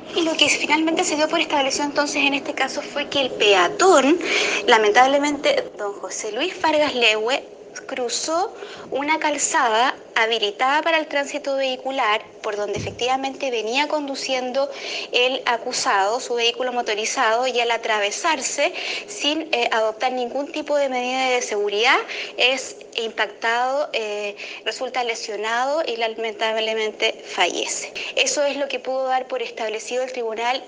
Y lo que finalmente se dio por establecido entonces en este caso fue que el peatón, lamentablemente don José Luis Vargas Lewe, cruzó una calzada habilitada para el tránsito vehicular, por donde efectivamente venía conduciendo el acusado, su vehículo motorizado, y al atravesarse sin adoptar ningún tipo de medida de seguridad, es impactado, resulta lesionado y lamentablemente fallece. Eso es lo que pudo dar por establecido el tribunal